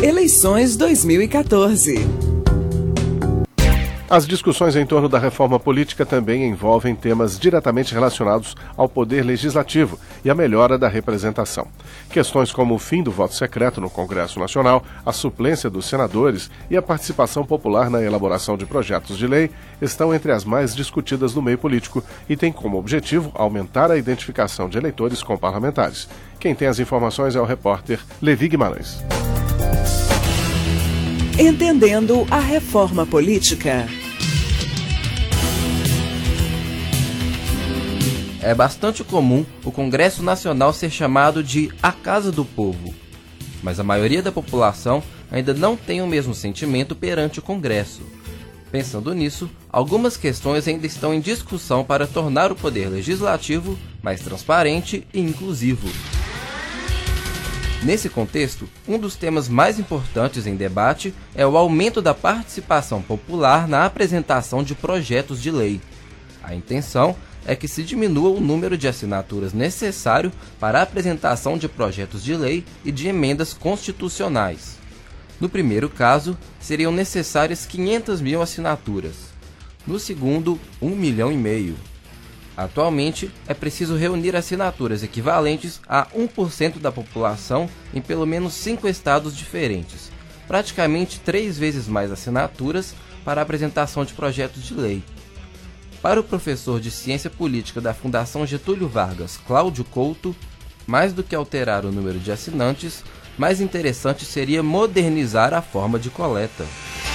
Eleições 2014. As discussões em torno da reforma política também envolvem temas diretamente relacionados ao poder legislativo e à melhora da representação. Questões como o fim do voto secreto no Congresso Nacional, a suplência dos senadores e a participação popular na elaboração de projetos de lei estão entre as mais discutidas no meio político e têm como objetivo aumentar a identificação de eleitores com parlamentares. Quem tem as informações é o repórter Levi Guimarães. Entendendo a reforma política. É bastante comum o Congresso Nacional ser chamado de a Casa do Povo, mas a maioria da população ainda não tem o mesmo sentimento perante o Congresso. Pensando nisso, algumas questões ainda estão em discussão para tornar o poder legislativo mais transparente e inclusivo. Nesse contexto, um dos temas mais importantes em debate é o aumento da participação popular na apresentação de projetos de lei. A intenção é que se diminua o número de assinaturas necessário para a apresentação de projetos de lei e de emendas constitucionais. No primeiro caso, seriam necessárias 500 mil assinaturas. No segundo, 1,5 milhão. Atualmente, é preciso reunir assinaturas equivalentes a 1% da população em pelo menos 5 estados diferentes, praticamente 3 vezes mais assinaturas para a apresentação de projetos de lei. Para o professor de Ciência Política da Fundação Getúlio Vargas, Cláudio Couto, mais do que alterar o número de assinantes, mais interessante seria modernizar a forma de coleta.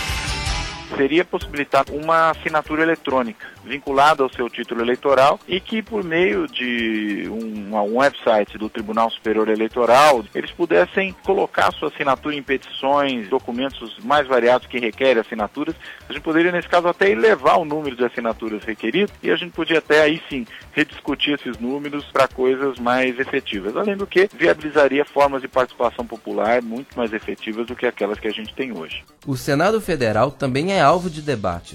Seria possibilitar uma assinatura eletrônica vinculada ao seu título eleitoral e que, por meio de um website do Tribunal Superior Eleitoral, eles pudessem colocar sua assinatura em petições, documentos mais variados que requerem assinaturas. A gente poderia, nesse caso, até elevar o número de assinaturas requerido e a gente podia até, aí sim, rediscutir esses números para coisas mais efetivas. Além do que, viabilizaria formas de participação popular muito mais efetivas do que aquelas que a gente tem hoje. O Senado Federal também é alvo de debates.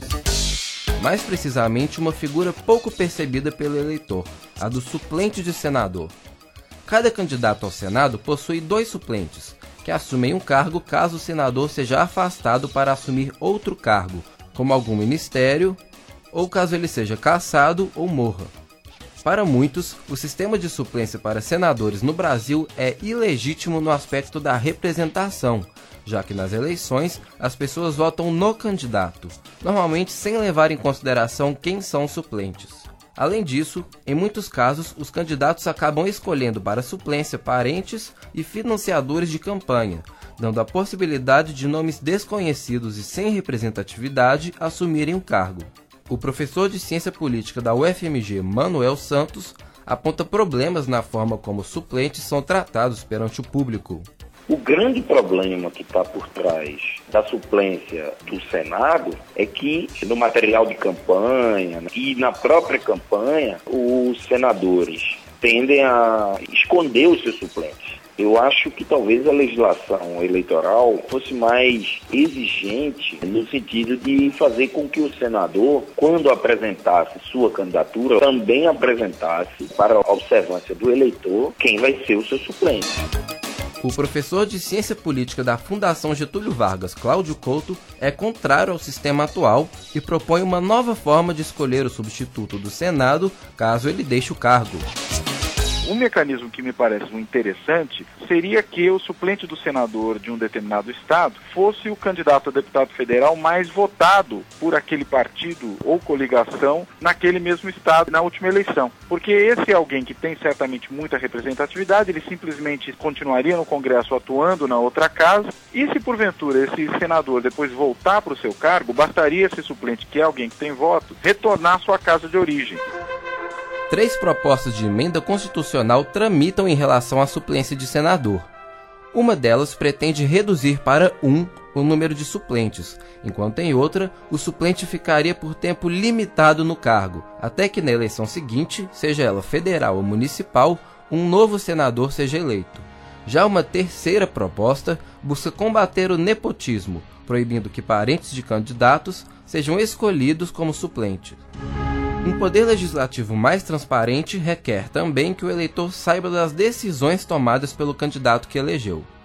Mais precisamente, uma figura pouco percebida pelo eleitor, a do suplente de senador. Cada candidato ao Senado possui 2 suplentes, que assumem um cargo caso o senador seja afastado para assumir outro cargo, como algum ministério, ou caso ele seja cassado ou morra. Para muitos, o sistema de suplência para senadores no Brasil é ilegítimo no aspecto da representação, já que nas eleições as pessoas votam no candidato, normalmente sem levar em consideração quem são os suplentes. Além disso, em muitos casos, os candidatos acabam escolhendo para suplência parentes e financiadores de campanha, dando a possibilidade de nomes desconhecidos e sem representatividade assumirem o cargo. O professor de Ciência Política da UFMG, Manuel Santos, aponta problemas na forma como suplentes são tratados perante o público. O grande problema que está por trás da suplência do Senado é que no material de campanha e na própria campanha, os senadores tendem a esconder os seus suplentes. Eu acho que talvez a legislação eleitoral fosse mais exigente no sentido de fazer com que o senador, quando apresentasse sua candidatura, também apresentasse para a observância do eleitor quem vai ser o seu suplente. O professor de Ciência Política da Fundação Getúlio Vargas, Cláudio Couto, é contrário ao sistema atual e propõe uma nova forma de escolher o substituto do Senado caso ele deixe o cargo. Um mecanismo que me parece interessante seria que o suplente do senador de um determinado estado fosse o candidato a deputado federal mais votado por aquele partido ou coligação naquele mesmo estado na última eleição. Porque esse é alguém que tem certamente muita representatividade, ele simplesmente continuaria no Congresso atuando na outra casa, e se porventura esse senador depois voltar para o seu cargo, bastaria esse suplente, que é alguém que tem voto, retornar à sua casa de origem. 3 propostas de emenda constitucional tramitam em relação à suplência de senador. Uma delas pretende reduzir para 1 o número de suplentes, enquanto em outra, o suplente ficaria por tempo limitado no cargo, até que na eleição seguinte, seja ela federal ou municipal, um novo senador seja eleito. Já uma terceira proposta busca combater o nepotismo, proibindo que parentes de candidatos sejam escolhidos como suplentes. Um poder legislativo mais transparente requer também que o eleitor saiba das decisões tomadas pelo candidato que elegeu.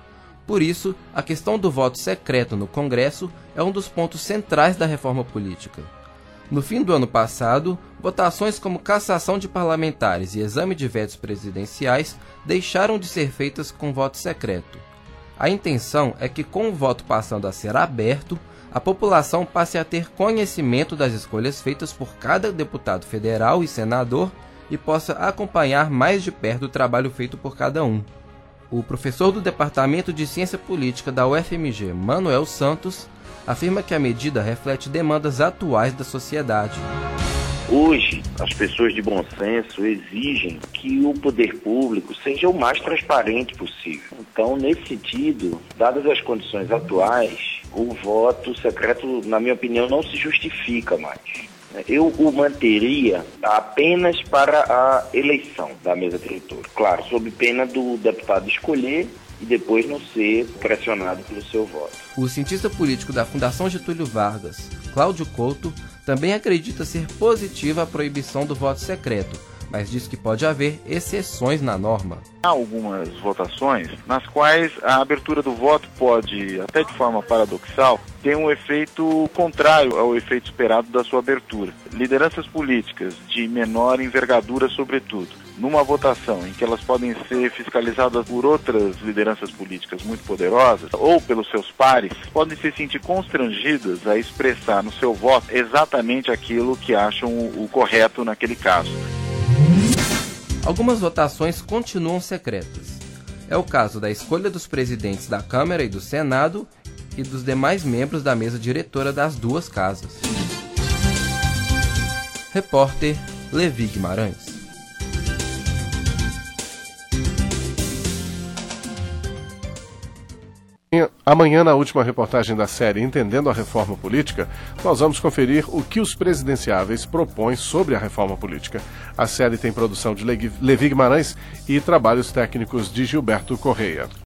Por isso, a questão do voto secreto no Congresso é um dos pontos centrais da reforma política. No fim do ano passado, votações como cassação de parlamentares e exame de vetos presidenciais deixaram de ser feitas com voto secreto. A intenção é que, com o voto passando a ser aberto, a população passe a ter conhecimento das escolhas feitas por cada deputado federal e senador e possa acompanhar mais de perto o trabalho feito por cada um. O professor do Departamento de Ciência Política da UFMG, Manuel Santos, afirma que a medida reflete demandas atuais da sociedade. Hoje, as pessoas de bom senso exigem que o poder público seja o mais transparente possível. Então, nesse sentido, dadas as condições atuais, o voto secreto, na minha opinião, não se justifica mais. Eu o manteria apenas para a eleição da mesa diretora. Claro, sob pena do deputado escolher e depois não ser pressionado pelo seu voto. O cientista político da Fundação Getúlio Vargas, Cláudio Couto, também acredita ser positiva a proibição do voto secreto, mas diz que pode haver exceções na norma. Há algumas votações nas quais a abertura do voto pode, até de forma paradoxal, ter um efeito contrário ao efeito esperado da sua abertura. Lideranças políticas de menor envergadura, sobretudo, numa votação em que elas podem ser fiscalizadas por outras lideranças políticas muito poderosas ou pelos seus pares, podem se sentir constrangidas a expressar no seu voto exatamente aquilo que acham o correto naquele caso. Algumas votações continuam secretas. É o caso da escolha dos presidentes da Câmara e do Senado e dos demais membros da mesa diretora das duas casas. Repórter Levi Guimarães. Amanhã, na última reportagem da série Entendendo a Reforma Política, nós vamos conferir o que os presidenciáveis propõem sobre a reforma política. A série tem produção de Levi Guimarães e trabalhos técnicos de Gilberto Correia.